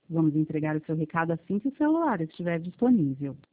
Vamos entregar o seu recado assim que o celular estiver disponível.